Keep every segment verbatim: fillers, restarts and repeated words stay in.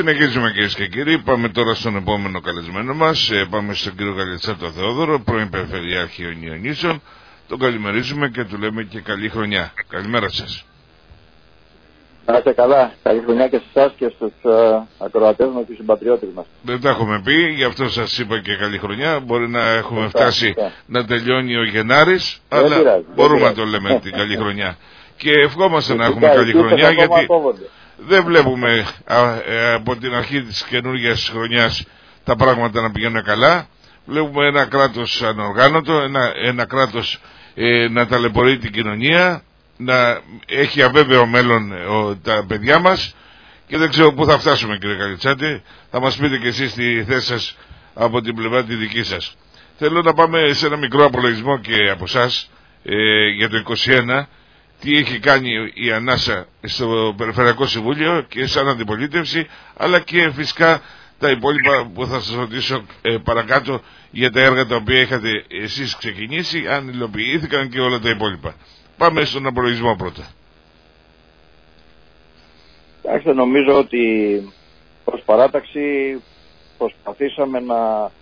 Συνεχίζουμε, κυρίες και κύριοι. Πάμε τώρα στον επόμενο καλεσμένο μας. Ε, πάμε στον κύριο Καλιτσάτο Θεόδωρο, πρώην Περιφερειάρχη Ιωνίων. Τον καλημερίζουμε και του λέμε και καλή χρονιά. Καλημέρα σας. Να είστε καλά. Καλή χρονιά και σε εσάς και στους uh, ακροατές μας και στους συμπατριώτες μας. Δεν τα έχουμε πει, γι' αυτό σας είπα και καλή χρονιά. Μπορεί να έχουμε φτάσει yeah. να τελειώνει ο Γενάρης, δεν αλλά πειράζει, μπορούμε να το λέμε την καλή χρονιά. Και ευχόμαστε να έχουμε καλή χρονιά, γιατί δεν βλέπουμε α, ε, από την αρχή της καινούργιας χρονιάς τα πράγματα να πηγαίνουν καλά. Βλέπουμε ένα κράτος ανοργάνωτο, ένα, ένα κράτος ε, να ταλαιπωρεί την κοινωνία, να έχει αβέβαιο μέλλον ο, τα παιδιά μας, και δεν ξέρω πού θα φτάσουμε, κύριε Καλιτσάτη. Θα μας πείτε και εσείς τη θέση σας από την πλευρά τη δική σας. Θέλω να πάμε σε ένα μικρό απολογισμό και από εσάς ε, για το είκοσι ένα, τι έχει κάνει η Ανάσα στο Περιφερειακό Συμβούλιο και σαν αντιπολίτευση, αλλά και φυσικά τα υπόλοιπα που θα σας ρωτήσω ε, παρακάτω για τα έργα τα οποία είχατε εσείς ξεκινήσει, αν υλοποιήθηκαν και όλα τα υπόλοιπα. Πάμε στον απολογισμό πρώτα. Εντάξει, νομίζω ότι ως παράταξη προσπαθήσαμε να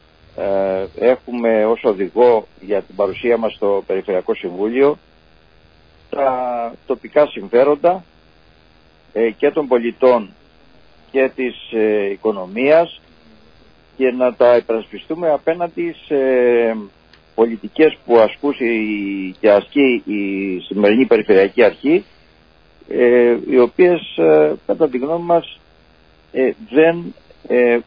ε, έχουμε ως οδηγό για την παρουσία μας στο Περιφερειακό Συμβούλιο τα τοπικά συμφέροντα ε, και των πολιτών και της ε, οικονομίας, και να τα υπερασπιστούμε απέναντι σε πολιτικές που ασκούσε και ασκεί η σημερινή Περιφερειακή Αρχή, ε, οι οποίες ε, κατά τη γνώμη μας ε, δεν ε,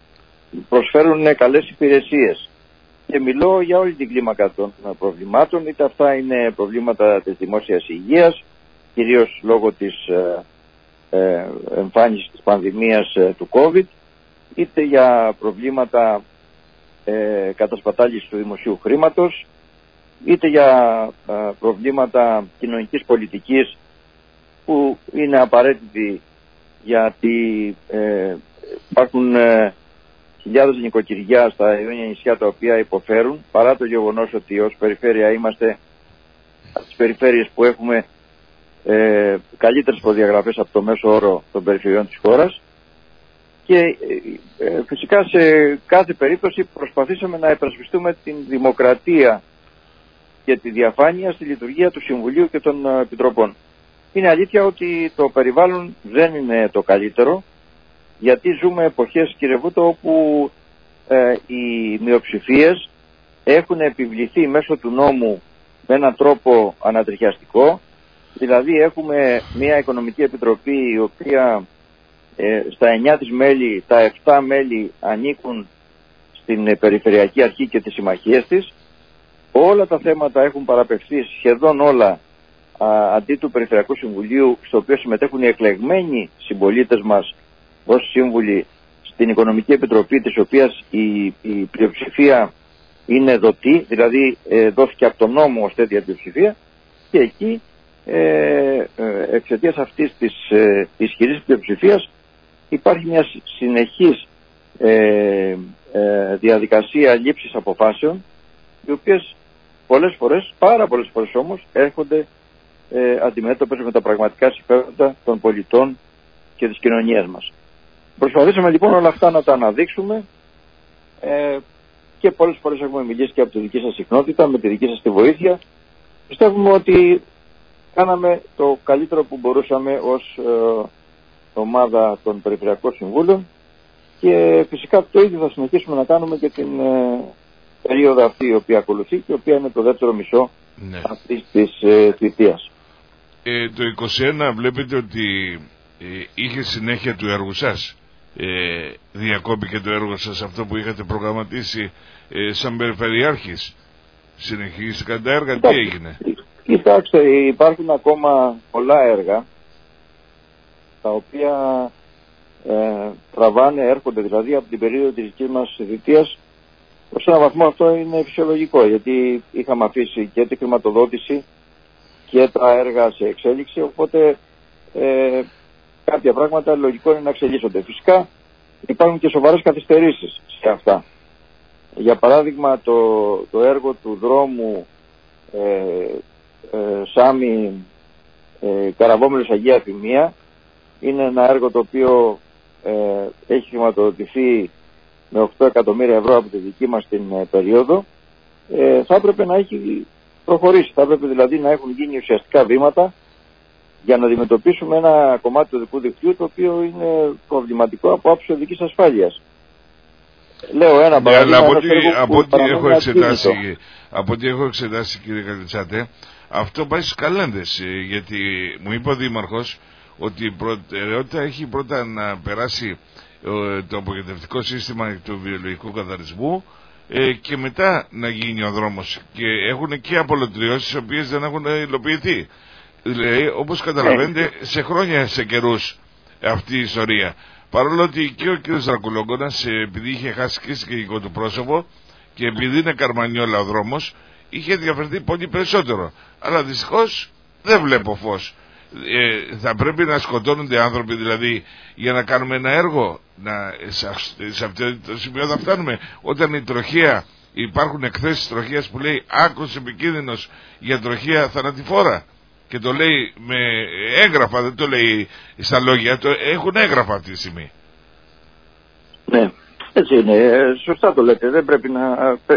προσφέρουν καλές υπηρεσίες. Και μιλώ για όλη την κλίμακα των προβλημάτων, είτε αυτά είναι προβλήματα της δημόσιας υγείας, κυρίως λόγω της ε, ε, εμφάνισης της πανδημίας ε, του COVID, είτε για προβλήματα ε, κατασπατάλησης του δημοσίου χρήματος, είτε για ε, προβλήματα κοινωνικής πολιτικής που είναι απαραίτητη, γιατί ε, υπάρχουν ε, χιλιάδες νοικοκυριά στα Ιόνια νησιά τα οποία υποφέρουν, παρά το γεγονός ότι ως περιφέρεια είμαστε από τις περιφέρειες που έχουμε ε, καλύτερες προδιαγραφές από το μέσο όρο των περιφερειών της χώρας. Και ε, φυσικά σε κάθε περίπτωση προσπαθήσαμε να υπερασπιστούμε την δημοκρατία και τη διαφάνεια στη λειτουργία του Συμβουλίου και των ε, Επιτροπών. Είναι αλήθεια ότι το περιβάλλον δεν είναι το καλύτερο, γιατί ζούμε εποχές, κύριε Βούτο, όπου ε, οι μειοψηφίες έχουν επιβληθεί μέσω του νόμου με έναν τρόπο ανατριχιαστικό. Δηλαδή έχουμε μια Οικονομική Επιτροπή η οποία ε, στα εννιά της μέλη, τα επτά μέλη ανήκουν στην Περιφερειακή Αρχή και τις συμμαχίες της. Όλα τα θέματα έχουν παραπευθεί, σχεδόν όλα, α, αντί του Περιφερειακού Συμβουλίου, στο οποίο συμμετέχουν οι εκλεγμένοι συμπολίτες μας ως σύμβουλοι στην Οικονομική Επιτροπή, της οποίας η, η πλειοψηφία είναι δοτή, δηλαδή ε, δόθηκε από τον νόμο ως τέτοια πλειοψηφία, και εκεί ε, ε, εξαιτίας αυτής της ε, ισχυρής πλειοψηφίας υπάρχει μια συνεχής ε, ε, διαδικασία λήψης αποφάσεων, οι οποίες πολλές φορές, πάρα πολλές φορές όμως, έρχονται ε, αντιμέτωπες με τα πραγματικά συμφέροντα των πολιτών και της κοινωνίας μας. Προσπαθήσαμε λοιπόν όλα αυτά να τα αναδείξουμε ε, και πολλές φορές έχουμε μιλήσει και από τη δική σας συχνότητα, με τη δική σας τη βοήθεια. Πιστεύουμε ότι κάναμε το καλύτερο που μπορούσαμε ως ε, ομάδα των Περιφερειακών Συμβούλων, και φυσικά το ίδιο θα συνεχίσουμε να κάνουμε και την ε, περίοδο αυτή η οποία ακολουθεί, και η οποία είναι το δεύτερο μισό ναι. αυτής της ε, θητείας. Ε, το είκοσι ένα βλέπετε ότι ε, είχε συνέχεια του έργου σας. Ε, διακόπηκε το έργο σας αυτό που είχατε προγραμματίσει ε, σαν Περιφερειάρχης? Συνεχίστηκαν τα έργα? Κοιτάξτε, τι έγινε? Κοιτάξτε, υπάρχουν ακόμα πολλά έργα τα οποία ε, τραβάνε, έρχονται δηλαδή από την περίοδο της δικής μας θητείας. Ως έναν βαθμό αυτό είναι φυσιολογικό, γιατί είχαμε αφήσει και τη χρηματοδότηση και τα έργα σε εξέλιξη, οπότε ε, κάποια πράγματα λογικό είναι να εξελίσσονται. Φυσικά υπάρχουν και σοβαρές καθυστερήσεις σε αυτά. Για παράδειγμα το, το έργο του δρόμου ε, ε, Σάμι ε, Καραβόμελος Αγία Εφημία είναι ένα έργο το οποίο ε, έχει χρηματοδοτηθεί με οκτώ εκατομμύρια ευρώ από τη δική μας την ε, περίοδο, ε, θα έπρεπε να έχει προχωρήσει. Θα έπρεπε δηλαδή να έχουν γίνει ουσιαστικά βήματα για να αντιμετωπίσουμε ένα κομμάτι του οδικού δικτύου το οποίο είναι προβληματικό από άψη οδικής ασφάλειας. Λέω ένα παράδειγμα. Αλλά από, από, ό,τι έχω εξετάσει, από ό,τι έχω εξετάσει, κύριε Καλιτσάτε, αυτό πάει στις καλένδες. Γιατί μου είπε ο Δήμαρχος ότι η προτεραιότητα έχει πρώτα να περάσει το απογοητευτικό σύστημα του βιολογικού καθαρισμού ε, και μετά να γίνει ο δρόμος. Και έχουν και απολωτριώσεις οι οποίες δεν έχουν υλοποιηθεί. Δηλαδή, όπως καταλαβαίνετε, σε χρόνια, σε καιρούς αυτή η ιστορία. Παρόλο ότι και ο κ. Δρακουλόγκονας, επειδή είχε χάσει και σκηνικό του πρόσωπο και επειδή είναι Καρμανιόλα ο δρόμος, είχε ενδιαφερθεί πολύ περισσότερο. Αλλά δυστυχώς δεν βλέπω φως. Ε, θα πρέπει να σκοτώνονται άνθρωποι δηλαδή για να κάνουμε ένα έργο. Να, σε, σε αυτό το σημείο θα φτάνουμε. Όταν η τροχέα, υπάρχουν εκθέσεις τροχέας που λέει άκρος επικίνδυνος για τροχέα θανατηφόρα. Και το λέει με έγγραφα, δεν το λέει στα λόγια, το έχουν έγγραφα αυτή τη στιγμή. Ναι, έτσι είναι. Σωστά το λέτε. Δεν πρέπει να...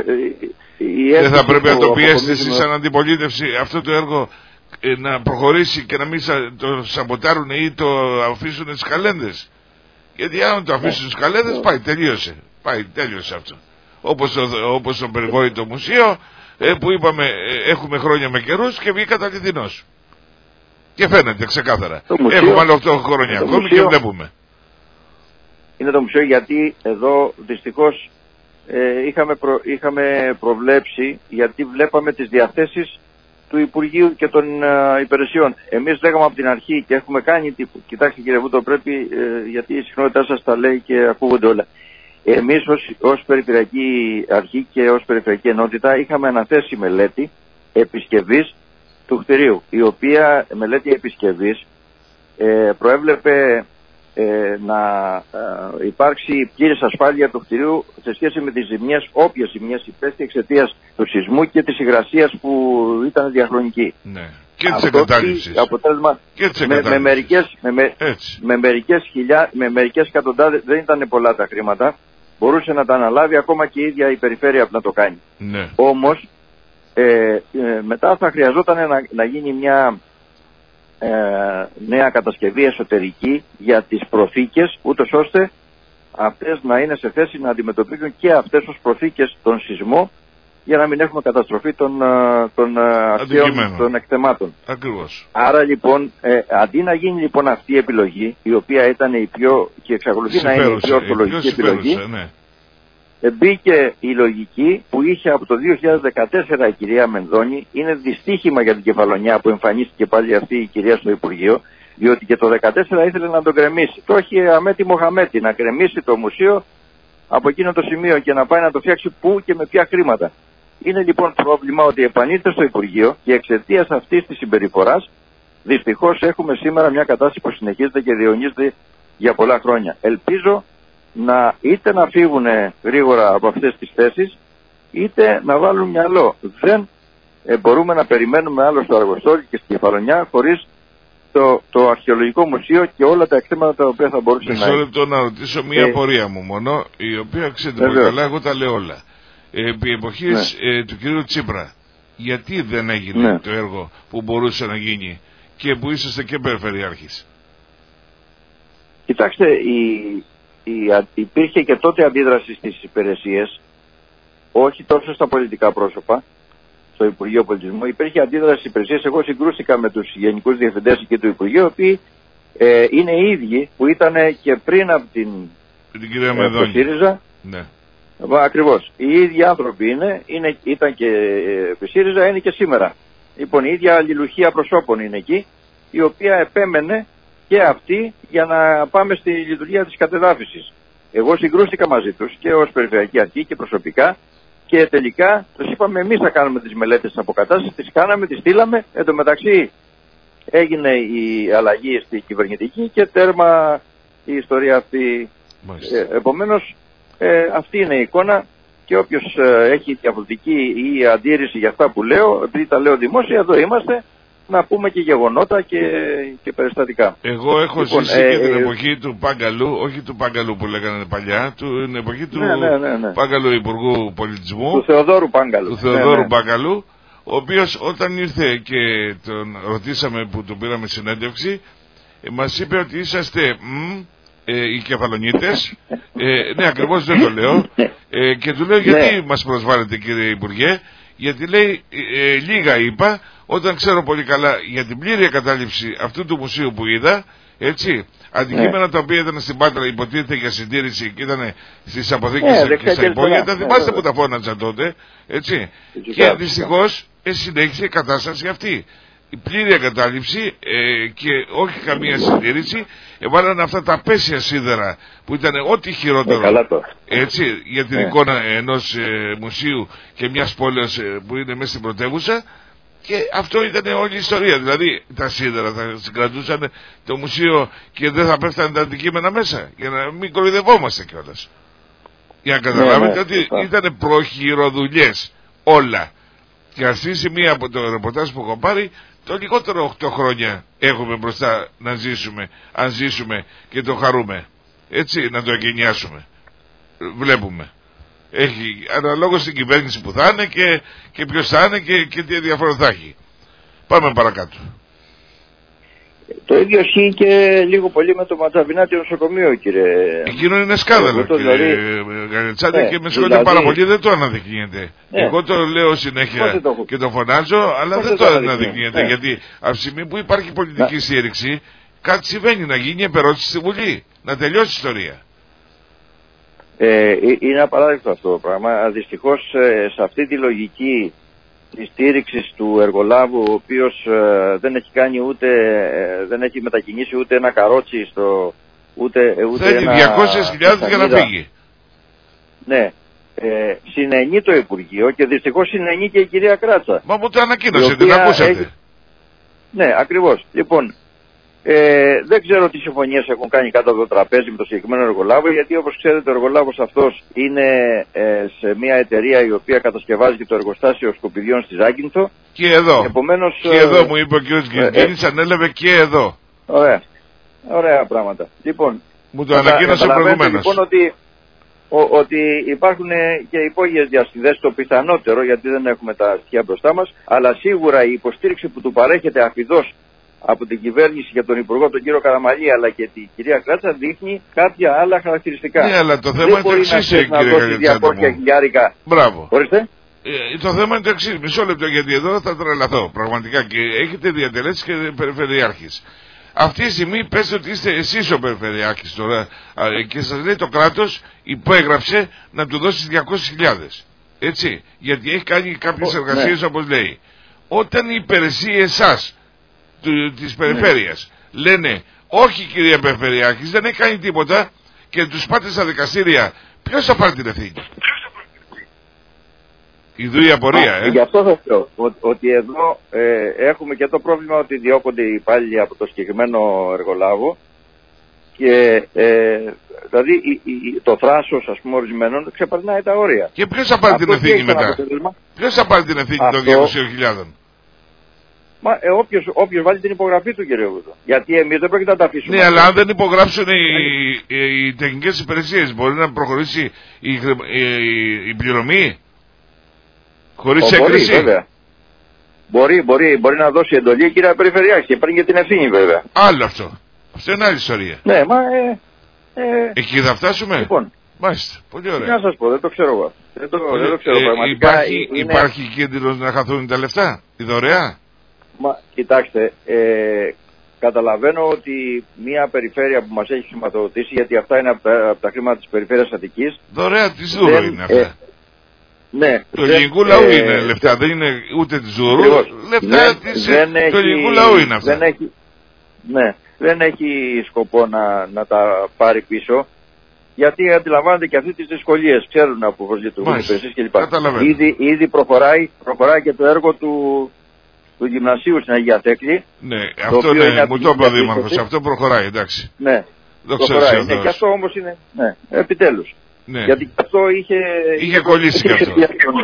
Δεν θα πρέπει να το πιέσετε εσείς σαν αντιπολίτευση αυτό το έργο να προχωρήσει και να μην το σαμποτάρουν ή το αφήσουν στις καλένδες. Γιατί αν το αφήσουν στις καλένδες πάει, τελείωσε. Πάει, τέλειωσε αυτό. Όπως το, όπως το περιβόητο μουσείο που είπαμε έχουμε χρόνια με καιρούς και βγήκα αληθινός. Και φαίνεται ξεκάθαρα. Μουσείο, έχουμε άλλο οκτώ χρόνια ακόμη μουσείο, και βλέπουμε. Είναι το μουσείο γιατί εδώ δυστυχώς ε, είχαμε, προ, είχαμε προβλέψει, γιατί βλέπαμε τις διαθέσεις του Υπουργείου και των ε, υπηρεσιών. Εμείς λέγαμε από την αρχή και έχουμε κάνει τύπου. Κοιτάξτε κύριε Βούτο, πρέπει, ε, γιατί η συχνότητά σας τα λέει και ακούγονται όλα. Εμείς ως, ως Περιφερειακή Αρχή και ως Περιφερειακή Ενότητα είχαμε αναθέσει μελέτη επισκευής του κτηρίου, η οποία μελέτη επισκευής ε, προέβλεπε ε, να ε, υπάρξει πλήρης ασφάλεια του κτηρίου σε σχέση με τις ζημιές, όποιες ζημιές υπέστη εξαιτίας του σεισμού και της υγρασίας που ήταν διαχρονική. Ναι. Και της εγκατάλειψης. Αποτέλεσμα και της με, με μερικές, με, με, με μερικές χιλιά, με μερικές εκατοντάδες, δεν ήταν πολλά τα χρήματα, μπορούσε να τα αναλάβει ακόμα και η ίδια η περιφέρεια να το κάνει. Ναι. Όμως ε, ε, μετά θα χρειαζόταν να, να γίνει μια ε, νέα κατασκευή εσωτερική για τις προθήκες, ούτως ώστε αυτές να είναι σε θέση να αντιμετωπίζουν και αυτές ως προθήκες των σεισμό, για να μην έχουμε καταστροφή των, των αρχαίων των εκτεμάτων. Ακριβώς. Άρα λοιπόν, ε, αντί να γίνει λοιπόν αυτή η επιλογή, η οποία ήταν η πιο, και εξακολουθεί συμπέρουσε, να είναι η πιο ορθολογική επιλογή, ναι. μπήκε η λογική που είχε από το δύο χιλιάδες δεκατέσσερα η κυρία Μενδώνη. Είναι δυστύχημα για την Κεφαλονιά που εμφανίστηκε πάλι αυτή η κυρία στο Υπουργείο, διότι και το δύο χιλιάδες δεκατέσσερα ήθελε να τον γκρεμίσει. Το έχει αμέτη Μοχαμέτη να γκρεμίσει το μουσείο από εκείνο το σημείο και να πάει να το φτιάξει πού και με ποια χρήματα. Είναι λοιπόν πρόβλημα ότι επανήλθε στο Υπουργείο και εξαιτίας αυτής της συμπεριφοράς δυστυχώς έχουμε σήμερα μια κατάσταση που συνεχίζεται και διαιωνίζεται για πολλά χρόνια. Ελπίζω να είτε να φύγουν γρήγορα από αυτές τις θέσεις είτε να βάλουν μυαλό. Δεν ε, μπορούμε να περιμένουμε άλλο στο Αργοστόλι και στη Κεφαλονιά χωρίς το, το αρχαιολογικό μουσείο και όλα τα εκτέματα τα οποία θα μπορούσε να είναι. Μισό λεπτό να ρωτήσω μια ε, πορεία μου μόνο, η οποία ξέρετε πολύ καλά, εγώ τα λέω όλα. Επί εποχής ναι. ε, του κυρίου Τσίπρα, γιατί δεν έγινε ναι. το έργο που μπορούσε να γίνει και που είσαστε και περιφερειάρχης? Κοιτάξτε, η, η, υπήρχε και τότε αντίδραση στις υπηρεσίες, όχι τόσο στα πολιτικά πρόσωπα, στο Υπουργείο Πολιτισμού, υπήρχε αντίδραση στις υπηρεσίες. Εγώ συγκρούστηκα με τους γενικούς διευθυντές και του Υπουργείου, οι οποίοι ε, είναι οι ίδιοι που ήταν και πριν από την, την κυρία Μεδόνη. Ε, ΣΥΡΙΖΑ. Ναι. Ακριβώς. Οι ίδιοι άνθρωποι είναι, είναι ήταν και επί ΣΥΡΙΖΑ, είναι και σήμερα. Λοιπόν, η ίδια αλληλουχία προσώπων είναι εκεί, η οποία επέμενε και αυτή για να πάμε στη λειτουργία της κατεδάφισης. Εγώ συγκρούστηκα μαζί τους και ως Περιφερειακή Αρχή και προσωπικά και τελικά τους είπαμε εμείς θα κάνουμε τις μελέτες της αποκατάστασης, τις κάναμε, τις στείλαμε. Εν τω μεταξύ έγινε η αλλαγή στη κυβερνητική και τέρμα η ιστορία αυτή. Ε, επομένως, Ε, αυτή είναι η εικόνα και όποιος ε, έχει διαφορετική ή αντίρρηση για αυτά που λέω, επειδή τα λέω δημόσια, εδώ είμαστε, να πούμε και γεγονότα και, και περιστατικά. Εγώ έχω λοιπόν, ζήσει ε, και την ε, εποχή του Πάγκαλου, όχι του Πάγκαλου που λέγανε παλιά, του, την εποχή του ναι, ναι, ναι, ναι. Πάγκαλου Υπουργού Πολιτισμού, του Θεοδόρου Πάγκαλου. Του Θεοδόρου ναι, ναι. Πάγκαλου, ο οποίος όταν ήρθε και τον ρωτήσαμε που του πήραμε συνέντευξη, ε, μας είπε ότι είσαστε μ, ε, οι κεφαλονίτες, ε, ναι ακριβώς δεν το λέω, ε, και του λέω γιατί ναι. μας προσβάλλετε κύριε Υπουργέ, γιατί λέει ε, ε, λίγα είπα, όταν ξέρω πολύ καλά για την πλήρη εγκατάλειψη αυτού του μουσείου που είδα, έτσι, αντικείμενα ναι. τα οποία ήταν στην Πάτρα υποτίθεται για συντήρηση και ήταν στις αποθήκες ναι, και στα υπόγεια, τα θυμάστε ναι, που τα φώνατσα τότε, έτσι, και, και δυστυχώς ε, συνέχισε η κατάσταση αυτή. Η πλήρη εγκατάλειψη ε, και όχι καμία συντήρηση, έβαλαν αυτά τα απέσια σίδερα που ήταν ό,τι χειρότερο ε, έτσι, για την ε. εικόνα ενός ε, μουσείου και μιας πόλης ε, που είναι μέσα στην πρωτεύουσα, και αυτό ήταν όλη η ιστορία. Δηλαδή τα σίδερα θα συγκρατούσαν το μουσείο και δεν θα πέφτανε τα αντικείμενα μέσα, για να μην κοροϊδευόμαστε κιόλας. Για να καταλάβετε ναι, ναι, ότι ναι. ήταν προχειροδουλειές όλα. Και αυτή τη μία από το ρεπορτάζ που έχω πάρει, το λιγότερο οκτώ χρόνια έχουμε μπροστά να ζήσουμε, αν ζήσουμε και το χαρούμε. Έτσι, να το εγκαινιάσουμε. Βλέπουμε. Έχει αναλόγως στην κυβέρνηση που θα είναι και, και ποιος θα είναι και, και τι ενδιαφέρον θα έχει. Πάμε παρακάτω. Το ίδιο ισχύει και λίγο πολύ με το Ματζαβινάτιο νοσοκομείο, κύριε. Εκείνο είναι σκάνδαλο, κύριε δηλαδή... Γαρετσάτη, ναι, και με συγχωρείτε δηλαδή... πάρα πολύ, δεν το αναδεικνύεται. Ναι. Εγώ το λέω συνέχεια το... και το φωνάζω, αλλά Πώς δεν το αναδεικνύεται. Ναι. Γιατί από τη στιγμή που υπάρχει πολιτική ναι. στήριξη, κάτι συμβαίνει, να γίνει επερώτηση στη Βουλή, να τελειώσει η ιστορία. Ε, είναι απαράδεκτο αυτό το πράγμα. Δυστυχώς σε αυτή τη λογική της στήριξης του εργολάβου, ο οποίος ε, δεν έχει κάνει ούτε, ε, δεν έχει μετακινήσει ούτε ένα καρότσι στο, ούτε, ούτε θέλει ένα... διακόσιες χιλιάδες για να φύγει. Ναι. Ε, συνενεί το Υπουργείο και δυστυχώς συνενεί και η κυρία Κράτσα. Μα μου το ανακοίνωσε, την ακούσατε. Έχει... Ναι, ακριβώς. Λοιπόν, ε, δεν ξέρω τι συμφωνίες έχουν κάνει κάτω από το τραπέζι με το συγκεκριμένο εργολάβο, γιατί όπως ξέρετε ο εργολάβος αυτός είναι ε, σε μια εταιρεία η οποία κατασκευάζει και το εργοστάσιο σκουπιδιών στη Ζάκυνθο. Και εδώ. Επομένως, και εδώ μου είπε ο κ. Γκυργίνης, ε, ανέλαβε και εδώ. Ωραία. Ωραία πράγματα. Λοιπόν, μου το ανακοίνωσε προηγουμένως. Λοιπόν ότι, ο, ότι υπάρχουν και υπόγειες διαστηδές, το πιθανότερο, γιατί δεν έχουμε τα στοιχεία μπροστά μας, αλλά σίγουρα η υποστήριξη που του παρέχεται αφιδώς από την κυβέρνηση για τον Υπουργό τον κύριο Καραμαλή αλλά και την κυρία Κράτσα δείχνει κάποια άλλα χαρακτηριστικά. Ναι, αλλά το θέμα είναι το εξής, κύριε Καραμαλή. Μπράβο. Ορίστε. Ε, το θέμα είναι το εξής, μισό λεπτό, γιατί εδώ θα τρελαθώ πραγματικά και έχετε διατελέσει και περιφερειάρχης. Αυτή τη στιγμή πέστε ότι είστε εσείς ο περιφερειάρχης τώρα και σας λέει το κράτος υπέγραψε να του δώσει διακόσιες χιλιάδες. Έτσι, γιατί έχει κάνει κάποιες εργασίες ναι. όπως λέει. Όταν οι υπηρεσίες εσάς Του, της περιφέρειας ναι. λένε όχι κυρία Περιφερειάρχης, δεν έχει κάνει τίποτα και τους πάτε στα δικαστήρια, ποιος θα πάρει την ευθύνη? Ιδού η απορία. Α, ε. Γι' αυτό θα πω ότι, ότι εδώ ε, έχουμε και το πρόβλημα ότι διώκονται οι υπάλληλοι από το συγκεκριμένο εργολάβο και ε, δηλαδή η, η, το θράσος ας πούμε ορισμένων ξεπερνάει τα όρια. Και ποιος θα πάρει την ευθύνη μετά? Ποιος θα πάρει την ευθύνη των διακόσιες χιλιάδες? Μα ε, όποιος, όποιος βάλει την υπογραφή του, κύριε Βούτο. Γιατί εμείς δεν πρόκειται να τα αφήσουμε. Ναι, αλλά αν δεν υπογράψουν οι, οι, οι τεχνικές υπηρεσίες, μπορεί να προχωρήσει η, η, η πληρωμή χωρίς έκκληση. Μπορεί, βέβαια. Μπορεί, μπορεί, μπορεί να δώσει εντολή η κυρία Περιφερειάρχη και παίρνει και την ευθύνη, βέβαια. Άλλο αυτό. Αυτό είναι άλλη ιστορία. Ναι, μα. Ε, ε, Εκεί θα φτάσουμε. Λοιπόν. Μάλιστα. Πολύ ωραία. Τι να σας πω, δεν το ξέρω εγώ. Δεν το, Πολύ... δεν το ξέρω ε, πραγματικά. Υπάρχει, είναι... υπάρχει κίνδυνος να χαθούν τα λεφτά, η δωρεά? Μα, κοιτάξτε, ε, καταλαβαίνω ότι μια περιφέρεια που μας έχει χρηματοδοτήσει, γιατί αυτά είναι από τα, από τα χρήματα της περιφέρειας Αττικής. Δωρεά της Ζούρου είναι αυτά. Ε, ναι. Το ελληνικού λαού ε, είναι λεφτά, δεν είναι ούτε της Ζούρου. Λεφτά της, του ελληνικού λαού είναι αυτά. Δεν έχει, ναι, δεν έχει σκοπό να, να τα πάρει πίσω. Γιατί αντιλαμβάνονται και αυτοί τις δυσκολίες, ξέρουν από πώς λειτουργούν οι υπηρεσίες κλπ. Ήδη, ήδη προχωράει, προχωράει και το έργο του, του γυμνασίου στην Αγία Θέκλη. Ναι, αυτό ναι, μου το είπε ο Δήμαρχος, αυτό προχωράει, εντάξει. Ναι, προχωράει. Ναι, και αυτό όμως είναι, ναι, επιτέλους. Ναι. Γιατί αυτό είχε... Είχε κολλήσει και αυτό.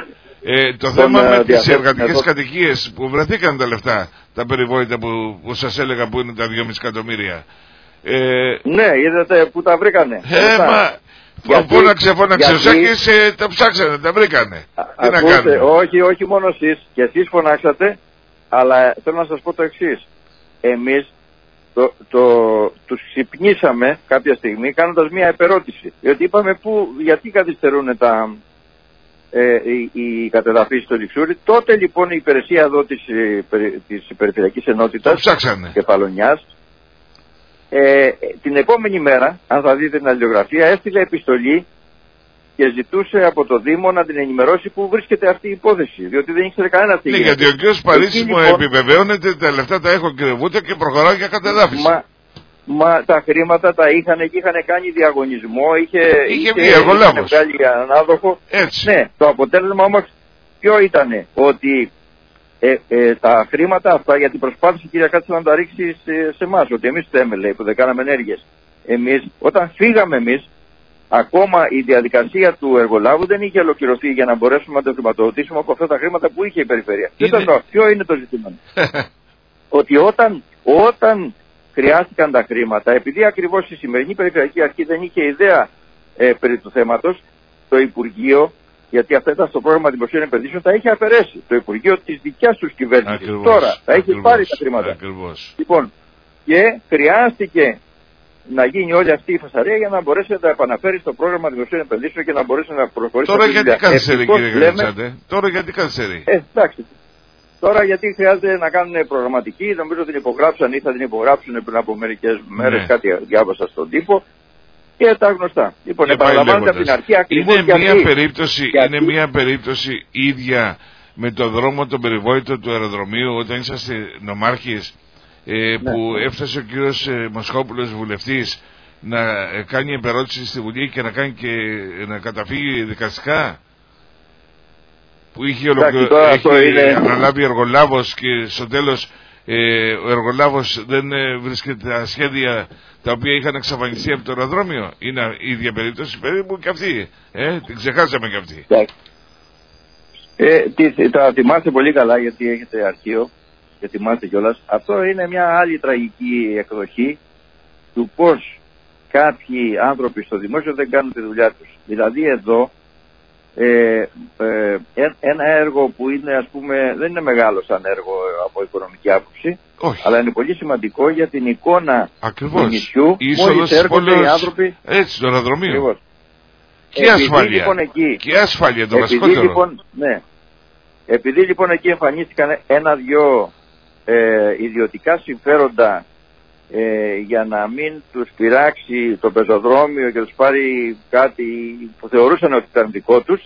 Ε, το θέμα με τις εργατικές κατοικίες που βρεθήκαν τα λεφτά, τα περιβόητα που, που σας έλεγα που είναι τα δυόμισι εκατομμύρια. Ε, ναι, είδατε που τα βρήκανε. Ε, μα, φώναξε, φώναξε ο Σάκης, ε, τα ψάξανε, τα βρήκανε. Α, Τι ακούτε, να κάνουμε. Όχι, όχι μόνο εσείς, και εσείς φωνάξατε, αλλά θέλω να σας πω το εξής. Εμείς το, το, τους ξυπνήσαμε κάποια στιγμή κάνοντας μία επερώτηση. Διότι είπαμε που, γιατί καθυστερούν τα... Ε, οι, οι κατεδαφίσεις στο Λιξούρι. Τότε λοιπόν η υπηρεσία εδώ της, της Περιφερειακής Ενότητας Κεφαλονιάς ε, την επόμενη μέρα, αν θα δείτε την αλληλογραφία, έστειλε επιστολή και ζητούσε από το Δήμο να την ενημερώσει που βρίσκεται αυτή η υπόθεση, διότι δεν ήξερε κανένα τι. Ναι, γιατί ο κ. Παρίσι μου λοιπόν... επιβεβαιώνεται τα λεφτά τα έχω κύριε Βούτια και προχωράω για κατεδάφιση. Μα... Μα τα χρήματα τα είχαν και είχαν κάνει διαγωνισμό, είχε, είχε, είχε βγάλει ανάδοχο. Έτσι. Ναι, το αποτέλεσμα όμως ποιο ήταν, ότι ε, ε, τα χρήματα αυτά, γιατί προσπάθησε η κυρία Κάτση να τα ρίξει σε, σε εμάς, ότι εμείς θέμε, λέει, που δεν κάναμε ενέργειες. Εμείς, όταν φύγαμε εμείς, ακόμα η διαδικασία του εργολάβου δεν είχε ολοκληρωθεί για να μπορέσουμε να το χρηματοδοτήσουμε από αυτά τα χρήματα που είχε η περιφέρεια. Είναι... Το, ποιο είναι το ζήτημα. Ότι όταν, όταν χρειάστηκαν τα χρήματα, επειδή ακριβώς η σημερινή Περιφερειακή Αρχή δεν είχε ιδέα ε, περί του θέματος, το Υπουργείο, γιατί αυτά ήταν στο πρόγραμμα δημοσίων επενδύσεων, τα είχε αφαιρέσει. Το Υπουργείο της δικιάς τους κυβέρνησης. Τώρα τα είχε πάρει τα χρήματα. Ακριβώς. Λοιπόν, και χρειάστηκε να γίνει όλη αυτή η φασαρία για να μπορέσει να τα επαναφέρει στο πρόγραμμα δημοσίων επενδύσεων και να μπορέσει να προχωρήσει. Τώρα γιατί καθυστερεί, κύριε Γαλιτσάτε. Τώρα γιατί καθυστερεί. Ε, εντάξει. Τώρα γιατί χρειάζεται να κάνουν προγραμματική, νομίζω την υπογράψαν ή θα την υπογράψουν πριν από μερικές μέρες, ναι. Κάτι διάβασα στον τύπο και τα γνωστά. Λοιπόν, επαναλαμβάνεται από την αρχή ακριβώς. Είναι, μια αυτή. περίπτωση, είναι μια περίπτωση ίδια με το δρόμο τον περιβόητο του αεροδρομίου όταν είσαστε νομάρχης, ε, ναι. που έφτασε ο κύριος ε, Μοσχόπουλος βουλευτής να ε, κάνει επερώτηση στη Βουλή και να, κάνει και, να καταφύγει δικαστικά. Που είχε, ολοκληρω... είχε αναλάβει εργολάβος και στο τέλος ε, ο εργολάβος δεν ε, βρίσκεται τα σχέδια τα οποία είχαν εξαφανιστεί από το αεροδρόμιο. Είναι η ίδια περίπτωση περίπου και αυτή. Ε, την ξεχάσαμε και αυτή. Ε, τι, τα θυμάστε πολύ καλά γιατί έχετε αρχείο και θυμάστε κιόλας. Αυτό είναι μια άλλη τραγική εκδοχή του πώς κάποιοι άνθρωποι στο δημόσιο δεν κάνουν τη δουλειά τους. Δηλαδή εδώ Ε, ε, ένα έργο που είναι, ας πούμε, δεν είναι μεγάλο σαν έργο από οικονομική άποψη, όχι. Αλλά είναι πολύ σημαντικό για την εικόνα ακριβώς. Του νησιού. Μόλις έρχονται οι άνθρωποι έτσι, το αεροδρομίο. Και επειδή, ασφάλεια. Λοιπόν, εκεί, και ασφάλεια το βασικότερο. Λοιπόν, ναι. Επειδή λοιπόν εκεί εμφανίστηκαν ένα-δυο ε, ιδιωτικά συμφέροντα Ε, για να μην τους πειράξει το πεζοδρόμιο και τους πάρει κάτι που θεωρούσαν ότι ήταν δικό τους,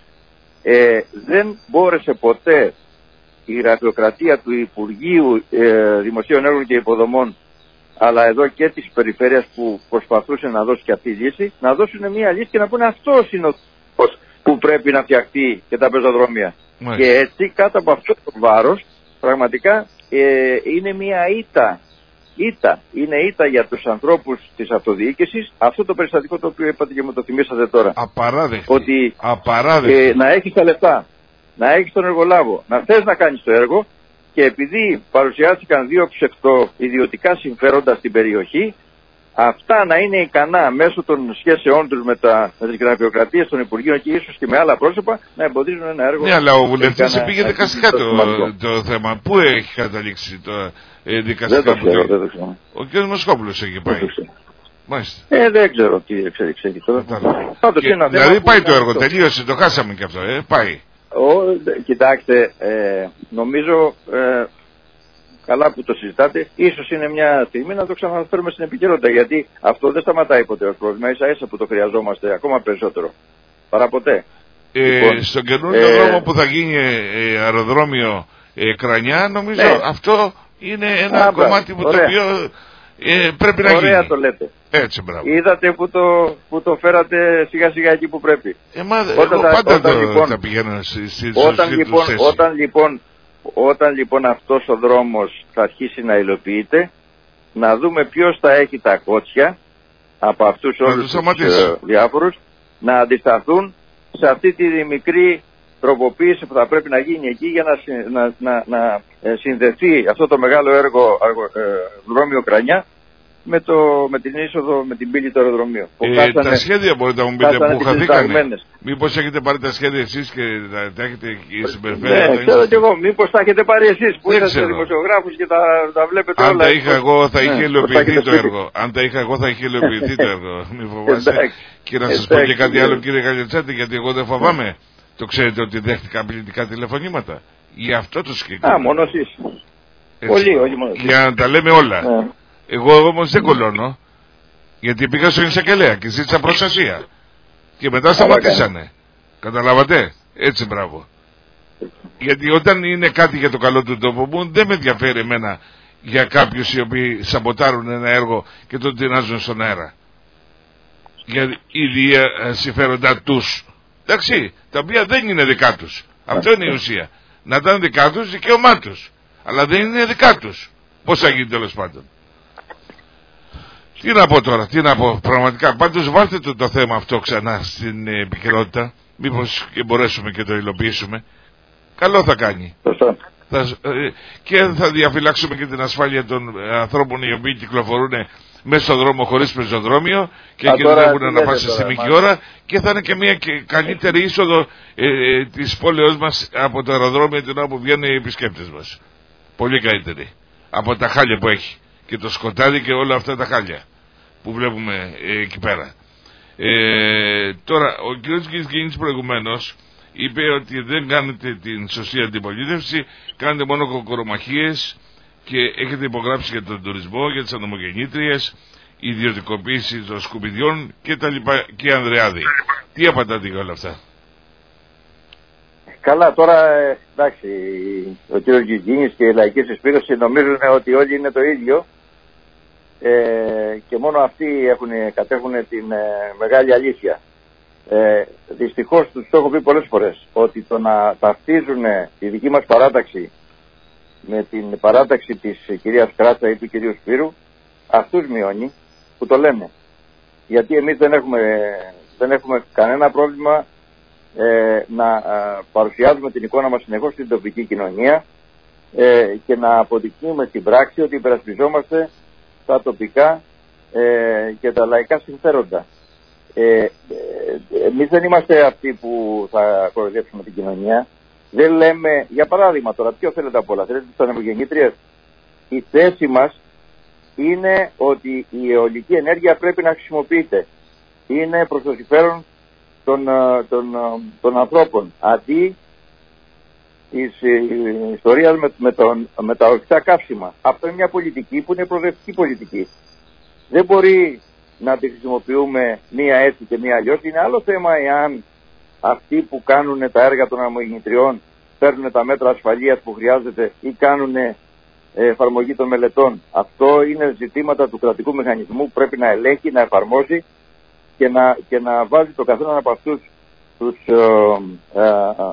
ε, δεν μπόρεσε ποτέ η γραφειοκρατία του Υπουργείου ε, Δημοσίων Έργων και Υποδομών, αλλά εδώ και της περιφέρειας που προσπαθούσε να δώσει και αυτή η λύση, να δώσουν μια λύση και να πούνε αυτός είναι ο τρόπος που πρέπει να φτιαχτεί και τα πεζοδρόμια. Μάλιστα. Και έτσι κάτω από αυτό το βάρος πραγματικά ε, είναι μια ήττα. Ήτα. Είναι ήττα για τους ανθρώπους της αυτοδιοίκησης αυτό το περιστατικό το οποίο είπατε και μου το θυμήσατε τώρα. Απαράδεκτη. Ότι Απαράδεκτη. Ε, να έχεις τα λεφτά, να έχεις τον εργολάβο, να θες να κάνεις το έργο και επειδή παρουσιάστηκαν δύο ψευτοϊδιωτικά συμφέροντα στην περιοχή, αυτά να είναι ικανά μέσω των σχέσεών τους με, τα, με τις γραφειοκρατίες των Υπουργείων και ίσως και με άλλα πρόσωπα να εμποδίζουν ένα έργο. Ναι, αλλά ο βουλευτής πήγε δικαστικά το, το, το θέμα. Πού έχει καταλήξει το ε, δικαστικά που δεν το ξέρω. Ο κ. Μοσχόπουλος έχει πάει. Μάλιστα. Ε, δεν ξέρω τι εξέλιξη έχει τώρα. Και, είναι δηλαδή πάει το έργο, τελείωσε, το χάσαμε και αυτό, ε, πάει. Ο, κοιτάξτε, ε, νομίζω ε, καλά που το συζητάτε, ίσως είναι μια στιγμή να το ξαναφέρουμε στην επικαιρότητα, γιατί αυτό δεν σταματάει ποτέ ως πρόβλημα, ίσα ίσα που το χρειαζόμαστε ακόμα περισσότερο, παρά ποτέ. Ε, λοιπόν, στον καινούριο ε, δρόμο που θα γίνει ε, αεροδρόμιο ε, Κρανιά, νομίζω ναι. Αυτό είναι ένα Α, κομμάτι που το οποίο ε, πρέπει να ωραία γίνει. Ωραία το λέτε. Έτσι, μπράβο. Είδατε που το, που το φέρατε σιγά σιγά εκεί που πρέπει. Ε, μα, όταν εγώ πάντα όταν, το, λοιπόν, θα πηγαίνω στη, στη, όταν, στη, λοιπόν, όταν, λοιπόν, όταν λοιπόν αυτός ο δρόμος θα αρχίσει να υλοποιείται, να δούμε ποιος θα έχει τα κότσια από αυτούς όλους τους uh, διάφορους να αντισταθούν σε αυτή τη μικρή τροποποίηση που θα πρέπει να γίνει εκεί για να, να, να, να συνδεθεί αυτό το μεγάλο έργο αεροδρόμιο Κρανιά με, το, με την είσοδο, με την πύλη του αεροδρομίου. Ε, κάσανε, τα σχέδια μπορείτε να μου πείτε που χαθήκανε. Μήπως έχετε πάρει τα σχέδια εσείς και τα, τα έχετε συμπεριφέρει. Ναι, ξέρω κι εγώ. Μήπως τα έχετε πάρει εσείς που είσαστε δημοσιογράφους και τα, τα βλέπετε αν όλα. Αν τα είχα εγώ θα είχε υλοποιηθεί το έργο. Αν τα είχα εγώ θα είχε υλοποιηθεί το έργο. Μην φοβάστε. Και να σας πω και κάτι άλλο, κύριε Καλιοτσάτη, γιατί εγώ δεν φοβάμαι. Το ξέρετε ότι δέχτηκα απειλητικά τηλεφωνήματα. Γι' αυτό το συγκεκριμένο. Α, μόνο εσείς. Πολύ, όχι μόνο εσείς. Για να τα λέμε όλα. Yeah. Εγώ όμως δεν κολώνω. Γιατί πήγα στον εισαγγελέα και ζήτησα προστασία. Και μετά σταματήσανε. Καταλάβατε. Έτσι, μπράβο. Γιατί όταν είναι κάτι για το καλό του τόπου μου, δεν με ενδιαφέρει εμένα για κάποιους οι οποίοι σαμποτάρουν ένα έργο και το τεινάζουν στον αέρα. Για ίδια συμφέροντα τους. Εντάξει, τα οποία δεν είναι δικά τους. Αυτό είναι η ουσία. Να ήταν δικά τους, δικαίωμά τους. Αλλά δεν είναι δικά τους. Πώς θα γίνει τέλος πάντων. Τι να πω τώρα, τι να πω. Πραγματικά, πάντως βάλτε το, το θέμα αυτό ξανά στην ε, επικαιρότητα. Μήπως και μπορέσουμε και το υλοποιήσουμε. Καλό θα κάνει. Θα, ε, και θα διαφυλάξουμε και την ασφάλεια των ε, ανθρώπων οι οποίοι κυκλοφορούν μέσα στον δρόμο χωρίς πεζοδρόμιο και κινδυνεύουν να πάνε σε στιγμική ώρα και θα είναι και μια και καλύτερη είσοδο ε, ε, της πόλεως μας από το αεροδρόμιο την ώρα που βγαίνουν οι επισκέπτες μας. Πολύ καλύτερη από τα χάλια που έχει και το σκοτάδι και όλα αυτά τα χάλια που βλέπουμε ε, εκεί πέρα. Ε, τώρα ο κ. Γκίνης προηγουμένως είπε ότι δεν κάνετε την σωστή αντιπολίτευση, κάνετε μόνο κοκορομαχίες και έχετε υπογράψει για τον τουρισμό, για τις ανομογεννήτριες, ιδιωτικοποίηση των σκουπιδιών και τα λοιπά, και Ανδρεάδη. Τι απαντάτε για όλα αυτά? Καλά, τώρα εντάξει, ο κ. Γκίνης και η λαϊκή συσπήρωση νομίζουν ότι όλοι είναι το ίδιο ε, και μόνο αυτοί έχουν, κατέχουν την ε, μεγάλη αλήθεια. Ε, δυστυχώς τους το έχω πει πολλές φορές ότι το να ταυτίζουν τη δική μας παράταξη με την παράταξη της κυρίας Κράτσα ή του κυρίου Σπύρου, αυτούς μειώνει που το λένε. Γιατί εμείς δεν έχουμε, δεν έχουμε κανένα πρόβλημα ε, να α, παρουσιάζουμε την εικόνα μας συνεχώς στην τοπική κοινωνία ε, και να αποδεικνύουμε στην πράξη ότι υπερασπιζόμαστε τα τοπικά ε, και τα λαϊκά συμφέροντα. Ε, ε, εμείς δεν είμαστε αυτοί που θα κοροϊδέψουμε την κοινωνία. Δεν λέμε, για παράδειγμα τώρα, ποιο θέλετε από όλα, θέλετε τις ανεμογεννήτριες. Η θέση μας είναι ότι η αιωλική ενέργεια πρέπει να χρησιμοποιείται. Είναι προς το συμφέρον των, των, των ανθρώπων. Αντί της ιστορίας με, με, τον, με τα ορυκτά καύσιμα. Αυτό είναι μια πολιτική που είναι προοδευτική πολιτική. Δεν μπορεί να τη χρησιμοποιούμε μία έτσι και μία αλλιώς. Είναι άλλο θέμα εάν αυτοί που κάνουν τα έργα των ανεμογεννητριών παίρνουν τα μέτρα ασφαλείας που χρειάζεται ή κάνουν εφαρμογή των μελετών. Αυτό είναι ζητήματα του κρατικού μηχανισμού που πρέπει να ελέγχει, να εφαρμόζει και να, και να βάζει το καθέναν από αυτούς τους ε, ε, ε,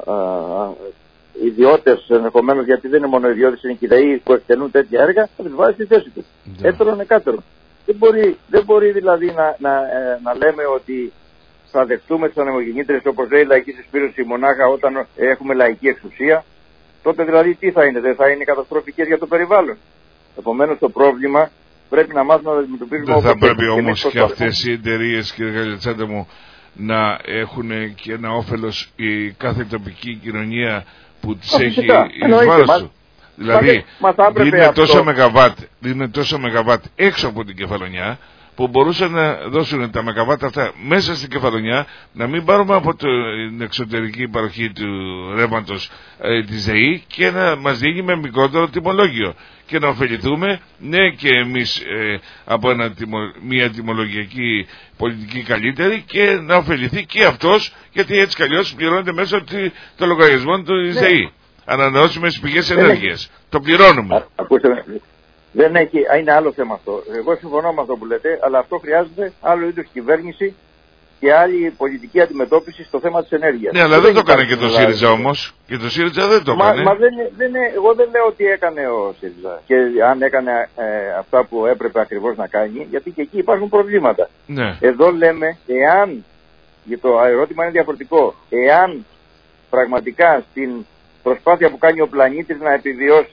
ε, ιδιώτες, ενδεχομένως, γιατί δεν είναι μόνο ιδιώτες, είναι και οι ΔΕΗ που εκτελούν τέτοια έργα, θα τις βάζει στη θέση του. Yeah. Έτερον εκάτερον. Δεν μπορεί, δεν μπορεί δηλαδή να, να, ε, να λέμε ότι θα δεχτούμε τις ανεμογεννήτριες όπως λέει η λαϊκή συσπήρωση μονάχα όταν έχουμε λαϊκή εξουσία. Τότε δηλαδή τι θα είναι, δεν θα είναι καταστροφικές για το περιβάλλον. Επομένως το πρόβλημα πρέπει να μάθουμε να αντιμετωπίζουμε. Δεν θα πρέπει όμως και, και αυτές οι εταιρείες, κύριε Καλιοτσάτη μου, να έχουν και ένα όφελος η κάθε τοπική κοινωνία που τις Α, έχει εις βάρος του. Δηλαδή δίνουν τόσο μεγαβάτ, δίνουν τόσο μεγαβάτ έξω από την Κεφαλονιά που μπορούσαν να δώσουν τα μεγαβάτ αυτά μέσα στην Κεφαλονιά, να μην πάρουμε από την εξωτερική παροχή του ρεύματος ε, της ΔΕΗ και να μας δίνει με μικρότερο τιμολόγιο και να ωφεληθούμε, ναι, και εμείς ε, από ένα, τιμο, μια τιμολογιακή πολιτική καλύτερη και να ωφεληθεί και αυτός, γιατί έτσι καλλιώς πληρώνεται μέσω των λογαριασμών του ναι. ΔΕΗ. Ανανεώσιμες πηγές ενέργειας. Το πληρώνουμε. Ακούστε, δεν έχει, είναι άλλο θέμα αυτό. Εγώ συμφωνώ με αυτό που λέτε, αλλά αυτό χρειάζεται άλλο είδους κυβέρνηση και άλλη πολιτική αντιμετώπιση στο θέμα της ενέργειας. Ναι, αλλά δεν, δεν το έκανε και το ΣΥΡΙΖΑ όμως. Και το ΣΥΡΙΖΑ δεν το έκανε. Μα, μα δεν, δεν, εγώ δεν λέω ότι έκανε ο ΣΥΡΙΖΑ. Και αν έκανε ε, αυτά που έπρεπε ακριβώς να κάνει, γιατί και εκεί υπάρχουν προβλήματα. Ναι. Εδώ λέμε, εάν, για το ερώτημα είναι διαφορετικό, εάν πραγματικά στην προσπάθεια που κάνει ο πλανήτης να επιβιώσει,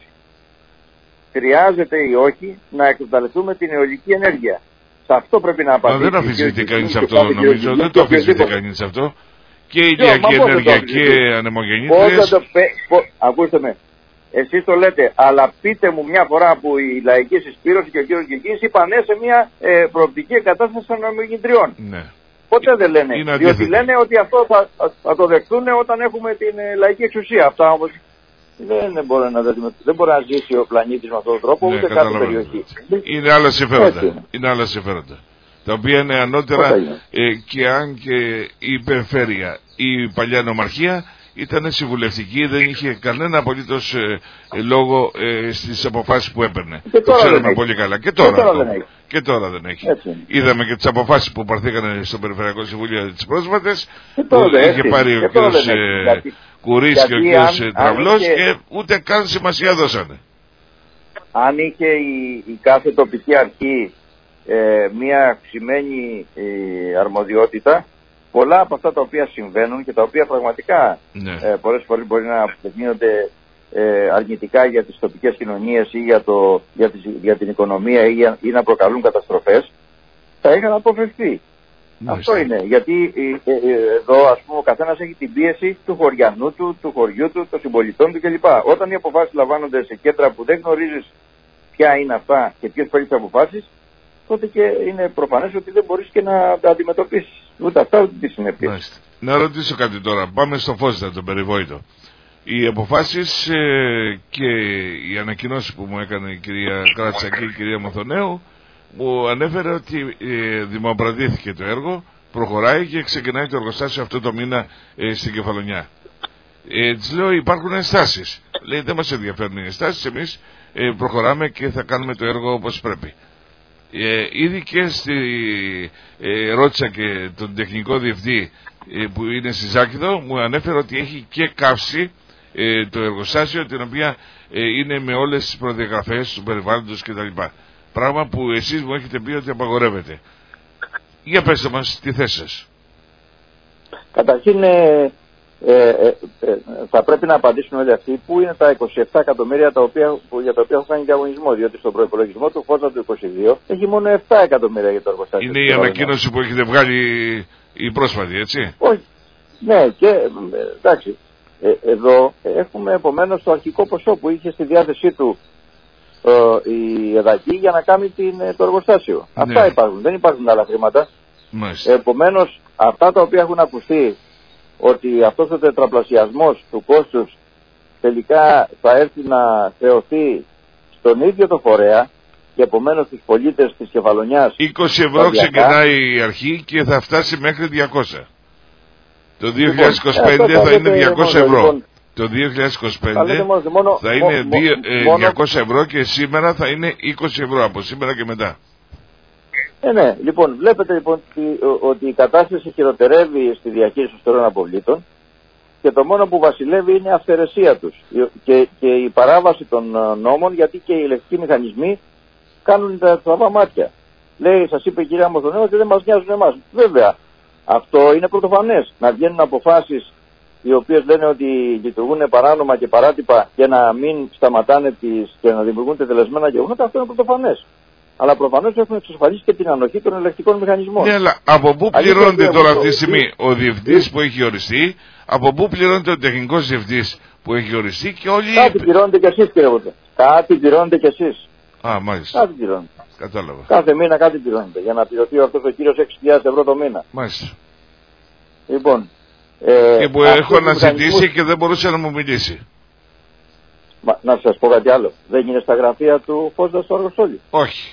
χρειάζεται ή όχι να εκμεταλλευτούμε την αιωλική ενέργεια. Σε αυτό πρέπει να απαντήσει. Μα δεν αφισβητεί κανείς αυτό, νομίζω. Δεν το αφισβητεί κανείς αυτό. Και η ηλιακή ενέργεια και ανεμογεννήτριες. Ακούστε με. Εσείς το λέτε, αλλά πείτε μου μια φορά που η λαϊκή συσπήρωση και ο κύριος Γκυγκής είπαν ναι σε μια ε, προοπτική εγκατάσταση των ανεμογεννητριών. Ναι. Ποτέ δεν λένε. Είναι διότι αντίθετα. Λένε ότι αυτό θα, θα το δεχτούν όταν έχουμε την ε, λαϊκή εξουσία. Αυτά όμως δεν μπορεί να, δεν μπορεί να ζήσει ο πλανήτης με αυτόν τον τρόπο, ναι, ούτε κάθε περιοχή. Είναι άλλα συμφέροντα. Είναι. είναι άλλα συμφέροντα. Τα οποία είναι ανώτερα ε, και αν και η περιφέρεια ή η παλιά νομαρχία ήταν συμβουλευτική, δεν είχε κανένα απολύτως ε, ε, λόγο ε, στις αποφάσεις που έπαιρνε. Το ξέρουμε πολύ καλά. Και τώρα, και τώρα, δεν, έχει. Και τώρα δεν έχει. Έτσι. Είδαμε και τις αποφάσεις που πάρθηκαν στο Περιφερειακό Συμβούλιο τις πρόσφατες, που είχε πάρει ο κ. Ε, Κουρής και ο κ. Τραυλός είχε... και ούτε καν σημασία δώσανε. Αν είχε η, η κάθε τοπική αρχή ε, μια αυξημένη ε, αρμοδιότητα, πολλά από αυτά τα οποία συμβαίνουν και τα οποία πραγματικά ναι. ε, πολλές φορές μπορεί να αποδεικνύονται ε, αρνητικά για τις τοπικές κοινωνίες ή για, το, για, τις, για την οικονομία ή, για, ή να προκαλούν καταστροφές, θα είχαν αποφευθεί. Μάλιστα. Αυτό είναι. Γιατί ε, ε, εδώ ας πούμε ο καθένας έχει την πίεση του χωριανού του, του χωριού του, των συμπολιτών του κλπ. Όταν οι αποφάσεις λαμβάνονται σε κέντρα που δεν γνωρίζεις ποια είναι αυτά και ποιος παίρνει τις αποφάσεις, τότε και είναι προφανές ότι δεν μπορείς και να τα αντιμετωπίσεις. Ούτε αυτά ούτε τις συνέπειες. Να ρωτήσω κάτι τώρα. Πάμε στο Φώστα, τον περιβόητο. Οι αποφάσεις ε, και οι ανακοινώσεις που μου έκανε η κυρία Κράτσα και η κυρία Μοθονέου μου ανέφερε ότι ε, δημοπρατήθηκε το έργο, προχωράει και ξεκινάει το εργοστάσιο αυτό το μήνα ε, στην Κεφαλονιά. Ε, της λέω υπάρχουν ενστάσεις. Λέει δεν μας ενδιαφέρουν οι ενστάσεις, εμείς ε, προχωράμε και θα κάνουμε το έργο όπως πρέπει. Ε, ήδη και στη, ε, ρώτησα και τον τεχνικό διευθυντή ε, που είναι στη Ζάκηδο, μου ανέφερε ότι έχει και καύση ε, το εργοστάσιο, την οποία ε, είναι με όλες τις προδιαγραφές του περιβάλλοντος κτλ. Πράγμα που εσείς μου έχετε πει ότι απαγορεύεται. Για πέστε μας τη θέση σας. Καταρχήν ε, ε, ε, ε, θα πρέπει να απαντήσουν όλοι αυτοί που είναι τα είκοσι επτά εκατομμύρια τα οποία, που, για τα οποία έχουν κάνει διαγωνισμό, διότι στον προϋπολογισμό του Φώστα του είκοσι δύο έχει μόνο επτά εκατομμύρια για το εργοστάσιο. Είναι η ανακοίνωση που έχετε βγάλει η πρόσφατη, έτσι? Όχι. Ναι, και εντάξει, ε, εδώ έχουμε επομένως το αρχικό ποσό που είχε στη διάθεσή του ε, η ΕΔΑΚΗ για να κάνει την, το εργοστάσιο. Ναι. Αυτά υπάρχουν, δεν υπάρχουν άλλα χρήματα. Επομένως αυτά τα οποία έχουν ακουστεί, ότι αυτός ο τετραπλασιασμός του κόστους τελικά θα έρθει να θεωθεί στον ίδιο το φορέα και επομένως τους πολίτες της Κεφαλονιάς. είκοσι ευρώ ξεκινάει η αρχή και θα φτάσει μέχρι διακόσια. Το δύο χιλιάδες είκοσι πέντε λοιπόν, θα είναι διακόσια ευρώ. Λοιπόν, το δύο χιλιάδες είκοσι πέντε μόνο, μόνο, θα είναι μο, μο, διακόσια ευρώ και σήμερα θα είναι είκοσι ευρώ από σήμερα και μετά. Ε, ναι, λοιπόν, βλέπετε λοιπόν ότι, ότι η κατάσταση χειροτερεύει στη διαχείριση των στερεών αποβλήτων και το μόνο που βασιλεύει είναι η αυθαιρεσία τους και, και η παράβαση των νόμων, γιατί και οι ηλεκτρικοί μηχανισμοί κάνουν τα τραβά μάτια. Λέει, σας είπε η κυρία Μοθονέου ότι δεν μας νοιάζουν εμάς. Βέβαια, αυτό είναι πρωτοφανές. Να βγαίνουν αποφάσεις οι οποίες λένε ότι λειτουργούν παράνομα και παράτυπα και να μην σταματάνε τις και να δημιουργούν τετελεσμένα γεγονότα, αυτό είναι πρωτοφανές. Αλλά προφανώς έχουν εξασφαλίσει και την ανοχή των ελεκτικών μηχανισμών. Ναι, αλλά από πού πληρώνεται τώρα αυτή τη στιγμή ο διευθυντής που έχει οριστεί, από πού πληρώνεται ο τεχνικός διευθυντής που έχει οριστεί και όλοι. Κάτι πληρώνετε κι εσείς, κύριε Βοτέ. Κάτι πληρώνετε κι εσείς. Α, μάλιστα. Κάτι πληρώνετε. Κατάλαβα. Κάθε μήνα κάτι πληρώνετε για να πληρωθεί αυτός ο κύριος έξι χιλιάδες ευρώ το μήνα. Μάλιστα. Λοιπόν. Ε, και που έχω αναζητήσει μηχανισμούς... και δεν μπορούσε να μου μιλήσει. Μα, να σας πω κάτι άλλο. Δεν είναι στα γραφεία του Φώστα στο Αργοστόλι? Όχι.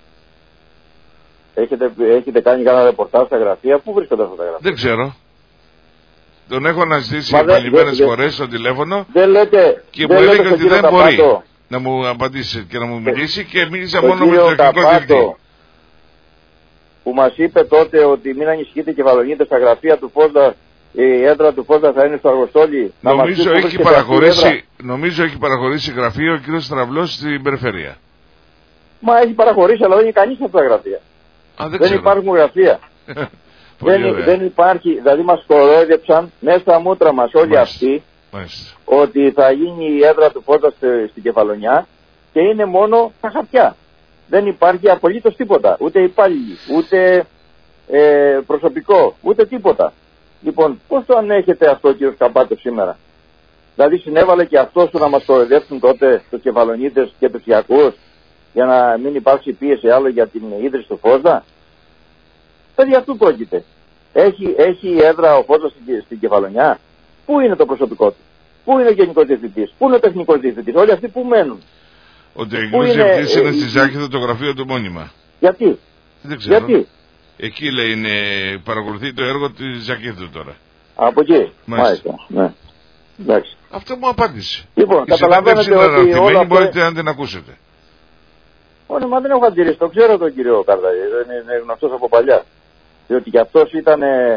Έχετε, έχετε κάνει κανένα ρεπορτάζ στα γραφεία? Πού βρίσκονται αυτά τα γραφεία? Δεν ξέρω. Τον έχω αναζητήσει επανειλημμένες φορές στο τηλέφωνο δεν λέτε, και μου έλεγε ότι δεν μπορεί Καπάτο να μου απαντήσει και να μου μιλήσει και μίλησα μόνο με τον τεχνικό διευθυντή. Που μας είπε τότε ότι μην ανησυχείτε και βαλονείτε στα γραφεία του Φώστα, η έδρα του Φώστα θα είναι στο Αργοστόλι. Νομίζω, έχει παραχωρήσει, νομίζω έχει παραχωρήσει γραφείο ο κ. Τραυλός στην περιφέρεια. Μα έχει παραχωρήσει, αλλά δεν είναι κανείς από τα γραφεία. Α, δεν δεν υπάρχουν γραφεία. Δεν, δεν υπάρχει, δηλαδή μας κορόιδεψαν μέσα στα μούτρα μας όλοι Μάλιστα. αυτοί Μάλιστα. ότι θα γίνει η έδρα του Φώτα στην Κεφαλονιά και είναι μόνο τα χαρτιά. Δεν υπάρχει απολύτως τίποτα, ούτε υπάλληλοι, ούτε ε, προσωπικό, ούτε τίποτα. Λοιπόν, πώς το ανέχεται αυτό ο κύριος Καπάτος σήμερα? Δηλαδή συνέβαλε και αυτό στο να μας κοροϊδεύσουν τότε τους Κεφαλονίτες και τους Ιακούς για να μην υπάρξει πίεση άλλο για την ίδρυση του Φώστα. Περί αυτού πρόκειται. Έχει, έχει έδρα ο Φώστας στην, στην Κεφαλονιά. Πού είναι το προσωπικό του? Πού είναι ο γενικός διευθυντής? Πού είναι ο τεχνικός διευθυντής? Όλοι αυτοί που μένουν? Ο τεχνικός διευθυντής είναι, είναι στη Ζάκηθο το γραφείο του μόνιμα. Γιατί? Δεν ξέρω. Γιατί? Εκεί λέει είναι, παρακολουθεί το έργο της Ζάκηθο τώρα. Από εκεί. Μάλιστα. Ναι. Εντάξει. Αυτό μου απάντησε. Λοιπόν, καταλαβαίνετε ότι όλα αυτά... μπορείτε να την ακούσετε. Όχι, μα δεν έχω αντιρρήσει. Το ξέρω τον κύριο Καρδαρή. Δεν είναι γνωστός από παλιά. Διότι και αυτός ήταν,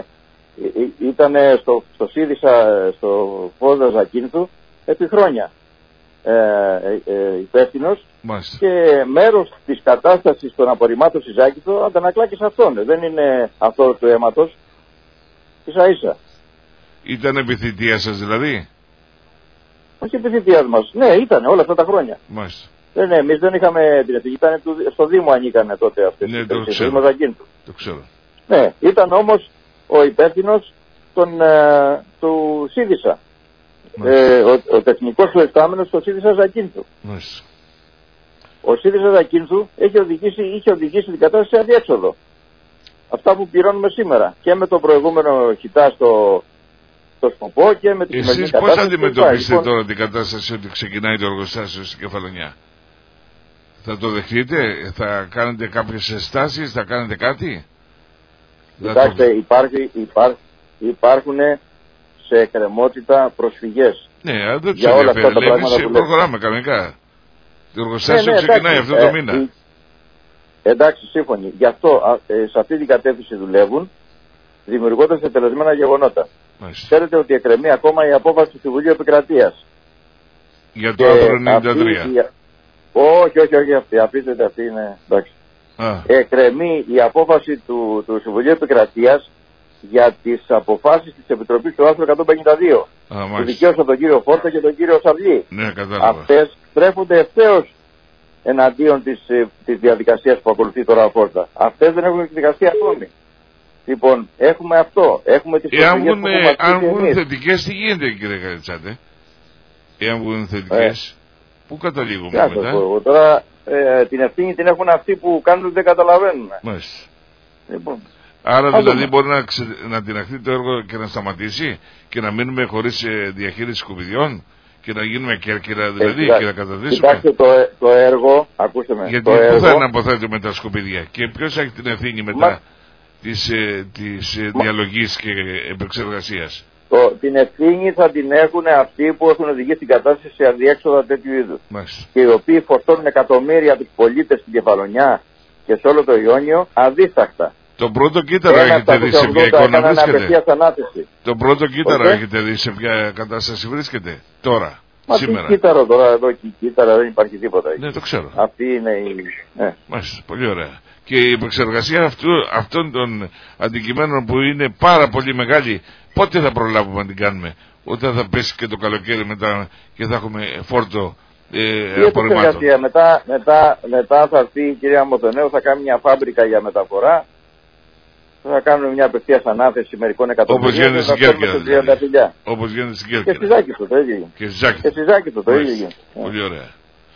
ήταν στο, στο ΣΥΡΙΖΑ, στο Φώστα Ζακίνθου επί χρόνια ε, ε, υπεύθυνος και μέρος της κατάστασης των απορριμμάτων στη Ζάκυνθο αντανακλά και σε αυτόν. Δεν είναι αυτό του αίματος. Ίσα ίσα. Ήταν επιθυμία σας δηλαδή? Όχι επιθυμία μας. Ναι, ήταν όλα αυτά τα χρόνια. Μάλιστα. Ναι, ναι, εμείς δεν είχαμε την ευθύνη. Ήταν στο Δήμο ανήκανε τότε αυτές. Ναι, το ξέρω. Δήμο Ζακίνθου. Το ξέρω. Ναι, ήταν όμως ο υπεύθυνος των, ε, του ΣΥΡΙΖΑ. Ε, ο, ο τεχνικός του εκτάμενος στο ΣΥΡΙΖΑ Ζακίνθου. Μάλιστα. Ο ΣΥΡΙΖΑ Ζακίνθου έχει οδηγήσει, είχε οδηγήσει την κατάσταση σε αδιέξοδο. Αυτά που πληρώνουμε σήμερα. Και με το προηγούμενο χιτά στο, στο Σκοπό και με την σημερινή κατάσταση. Εσείς πώς αντιμετωπίσετε λοιπόν... τώρα την κατάσταση ότι ξεκινάει το εργοστάσιο στην Κεφαλονιά? Θα το δεχτείτε? Θα κάνετε κάποιες ενστάσεις? Θα κάνετε κάτι? Κοιτάξτε, το... υπάρχει, υπάρχει, υπάρχουν σε εκκρεμότητα προσφυγές. Ναι, αλλά δεν τους ενδιαφέρει. Λέει, εμείς προχωράμε κανονικά. Το εργοστάσιο ναι, ναι, ξεκινάει εντάξει, αυτό το ε, μήνα. Ε, εντάξει, σύμφωνοι. Γι' αυτό ε, σε αυτή την κατεύθυνση δουλεύουν, δημιουργώντας τελεσμένα γεγονότα. Μάλιστα. Ξέρετε ότι εκκρεμεί ακόμα η απόφαση του Συμβουλίου Επικρατείας. Για το άρθρο ενενήντα τρία. Αυτή, η... Όχι, όχι, όχι, αυτή, απίστευτη αυτή είναι, εντάξει. Εκκρεμεί η απόφαση του, του Συμβουλίου Επικρατείας για τις αποφάσεις της Επιτροπής του άρθρου εκατόν πενήντα δύο. Α, που δικαίωσαν τον κύριο Φόρτα και τον κύριο Σαβλή. Ναι, κατάλαβα. Αυτές στρέφονται ευθέως εναντίον της, της διαδικασίας που ακολουθεί τώρα ο Φόρτα. Αυτές δεν έχουν εκδικαστεί ακόμη. Λοιπόν, έχουμε αυτό. Έχουμε τις προσφυγές που έχουμε αν βγουν θετικές, τι γίνεται κύριε Καριτσάτε? Εάν βγουν θετικές, ε. πού καταλήγουμε Κάτω, μετά? Εγώ, τώρα ε, την ευθύνη την έχουν αυτοί που κάνουν δεν καταλαβαίνουν. Μάλιστα. Λοιπόν. Άρα Ά, δηλαδή μπορεί να, ξε... να τυναχθεί το έργο και να σταματήσει και να μείνουμε χωρίς ε, διαχείριση σκουπιδιών και να γίνουμε Κέρκυρα δηλαδή ε, και να καταδύσουμε. Κοιτάξτε το, το έργο, ακούστε με. Γιατί το πού έργο... θα είναι αποθέτουμε τα σκουπίδια και ποιος έχει την ευθύνη μετά Μα... της, ε, της ε, Μα... διαλογής και επεξεργασίας? Το, την ευθύνη θα την έχουν αυτοί που έχουν οδηγήσει την κατάσταση σε αδιέξοδα τέτοιου είδους. Και οι οποίοι φορτώνουν εκατομμύρια τους πολίτες στην Κεφαλονιά και σε όλο το Ιόνιο αδίστακτα. Το πρώτο κύτταρο έχετε δει σε ποια εικόνα βρίσκεται? Το πρώτο κύτταρο έχετε δει σε ποια κατάσταση βρίσκεται τώρα? Μα σήμερα? Τι κύτταρο τώρα εδώ και κύτταρο δεν υπάρχει τίποτα. Ναι, το ξέρω. Αυτή είναι η... Ναι. Μάλιστα, πολύ ωραία. Και η επεξεργασία αυτού, αυτών των αντικειμένων που είναι πάρα πολύ μεγάλη, πότε θα προλάβουμε να την κάνουμε? Όταν θα πέσει και το καλοκαίρι μετά και θα έχουμε φόρτο ε, απορριμμάτων? Μετά, μετά, μετά θα έρθει η κυρία Μοθονέου, θα κάνει μια φάμπρικα για μεταφορά. Θα κάνουμε μια απευθείας ανάθεση μερικών εκατομμυρίων. Όπως γίνεται στην Κέρκυρα δηλαδή. Όπως γίνεται στην Κέρκυρα. Και στη Ζάκυνθο το ίδιο. Και στη Ζάκυνθο. Και στη Ζάκυνθο το ίδιο. Πολύ ωραία.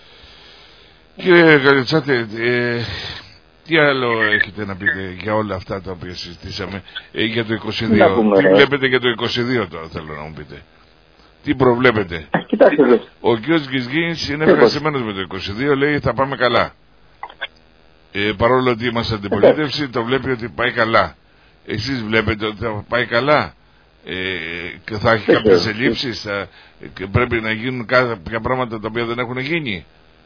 Κύριε Καριτσάτε, ε, τι άλλο έχετε να πείτε για όλα αυτά τα οποία συζητήσαμε ε, για το είκοσι δύο? Πούμε, τι βλέπετε για το είκοσι δύο τώρα, θέλω να μου πείτε? Τι προβλέπετε? Κοιτάξτε. Ο κ. Γκυσγίνης είναι ευχαριστημένος με το είκοσι δύο, λέει θα πάμε καλά. Ε, παρόλο ότι είμαστε αντιπολίτευση, το βλέπει ότι πάει καλά. Εσείς βλέπετε ότι θα πάει καλά ε, και θα έχει κάποιες ελλείψεις, θα, και πρέπει να γίνουν κάποια πράγματα τα οποία δεν έχουν γίνει?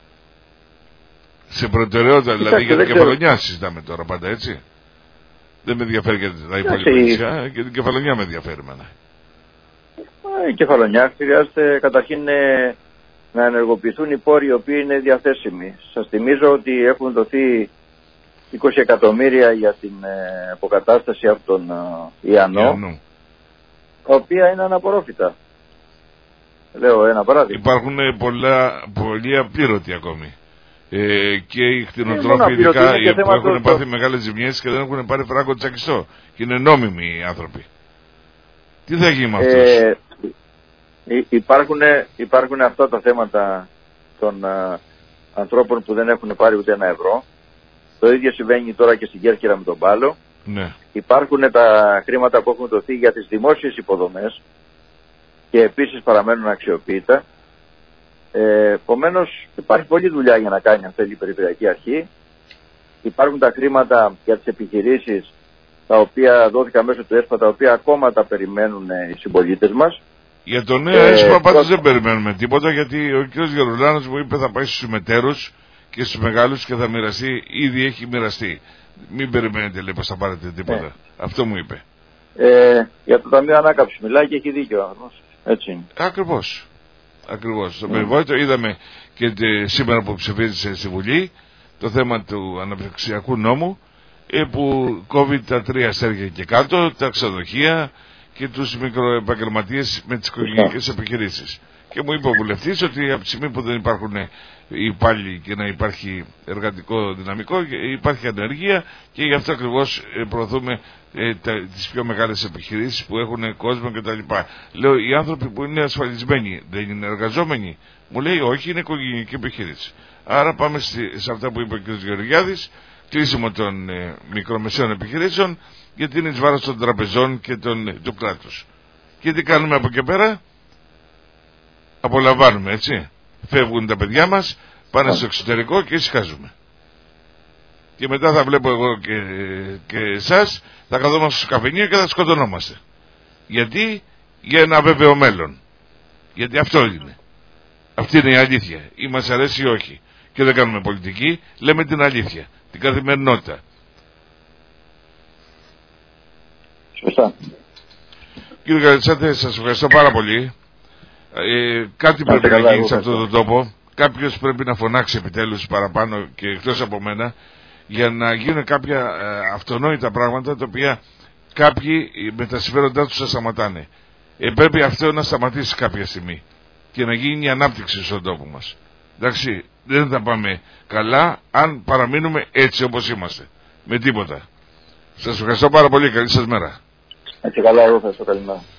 Σε προτεραιότητα δηλαδή για την Κεφαλονιά συζητάμε τώρα πάντα, έτσι? Δεν με ενδιαφέρει και τα υπόλοιπα νησιά, και την Κεφαλονιά με ενδιαφέρει εμένα. Η Κεφαλονιά χρειάζεται καταρχήν ε, να ενεργοποιηθούν οι πόροι οι οποίοι είναι διαθέσιμοι. Σας θυμίζω ότι έχουν δοθεί είκοσι εκατομμύρια για την ε, αποκατάσταση από τον ε, Ιαννό, Ιαννού, τα οποία είναι αναπορόφητα. Λέω ένα παράδειγμα. Υπάρχουν πολλά, πολλοί απλήρωτοι ακόμη. Ε, και οι κτηνοτρόφοι ειδικά που έχουν πάθει μεγάλες ζημιές και δεν έχουν πάρει φράγκο τσακιστό. Και είναι νόμιμοι οι άνθρωποι. Τι θα γίνει με αυτούς? Ε, υπάρχουν, υπάρχουν αυτά τα θέματα των α, ανθρώπων που δεν έχουν πάρει ούτε ένα ευρώ. Το ίδιο συμβαίνει τώρα και στην Κέρκυρα με τον Πάλο. Ναι. Υπάρχουν τα χρήματα που έχουν δοθεί για τις δημόσιες υποδομές και επίσης παραμένουν αξιοποιητά. Ε, Επομένως υπάρχει πολλή δουλειά για να κάνει αν θέλει η Περιφερειακή Αρχή. Υπάρχουν τα χρήματα για τις επιχειρήσεις τα οποία δόθηκαν μέσω του ΕΣΠΑ, τα οποία ακόμα τα περιμένουν οι συμπολίτες μας. Για το νέο ε, ΕΣΠΑ πάντως δεν περιμένουμε τίποτα, γιατί ο κ. Γερουλάνος μου είπε θα πάει στους συμμετέρους και στους μεγάλους και θα μοιραστεί, ήδη έχει μοιραστεί. Μην περιμένετε, λέει, πως θα πάρετε τίποτα. Ε. Αυτό μου είπε. Ε, για το Ταμείο Ανάκαμψης μιλάει και έχει δίκιο. Έτσι. Ακριβώς. Ακριβώς. Στο mm. περιβόητο είδαμε και τε, σήμερα που ψηφίζησε στη Βουλή το θέμα του αναπτυξιακού νόμου, ε, που κόβει τα τρία αστέρια και κάτω, τα ξενοδοχεία και τους μικροεπαγγελματίες με τις οικογενειακές επιχειρήσεις. Και μου είπε ο βουλευτής ότι από τη στιγμή που δεν υπάρχουν οι υπάλληλοι και να υπάρχει εργατικό δυναμικό, υπάρχει ανεργία, και γι' αυτό ακριβώς προωθούμε ε, τα, τις πιο μεγάλες επιχειρήσεις που έχουν κόσμο κτλ. Λέω, οι άνθρωποι που είναι ασφαλισμένοι δεν είναι εργαζόμενοι? Μου λέει όχι, είναι οικογενειακή επιχείρηση. Άρα πάμε στη, σε αυτά που είπε ο κ. Γεωργιάδης, κλείσιμο των ε, μικρομεσαίων επιχειρήσεων, γιατί είναι εις βάρος των τραπεζών και των, του κράτους. Και τι κάνουμε από εκεί πέρα? Απολαμβάνουμε, έτσι. Φεύγουν τα παιδιά μας, πάνε στο εξωτερικό και ησυχάζουμε. Και μετά θα βλέπω εγώ και, και εσάς, θα καθόμαστε στο καφενείο και θα σκοτωνόμαστε. Γιατί? Για ένα αβέβαιο μέλλον. Γιατί αυτό είναι. Αυτή είναι η αλήθεια. Ή μας αρέσει ή όχι. Και δεν κάνουμε πολιτική, λέμε την αλήθεια. Την καθημερινότητα. Σωστά. Κύριε Καλτσάτε, σας ευχαριστώ πάρα πολύ. Ε, κάτι πρέπει να γίνει σε αυτόν τον τόπο. Κάποιος πρέπει να φωνάξει επιτέλους παραπάνω και εκτός από μένα, για να γίνουν κάποια ε, αυτονόητα πράγματα, τα οποία κάποιοι με τα συμφέροντά τους θα σταματάνε. Ε, πρέπει αυτό να σταματήσει κάποια στιγμή και να γίνει η ανάπτυξη στον τόπο μας. Εντάξει, δεν θα πάμε καλά αν παραμείνουμε έτσι όπως είμαστε, με τίποτα. Σας ευχαριστώ πάρα πολύ, καλή σας μέρα. Έτσι καλά, εγώ θα σας καλημέρα.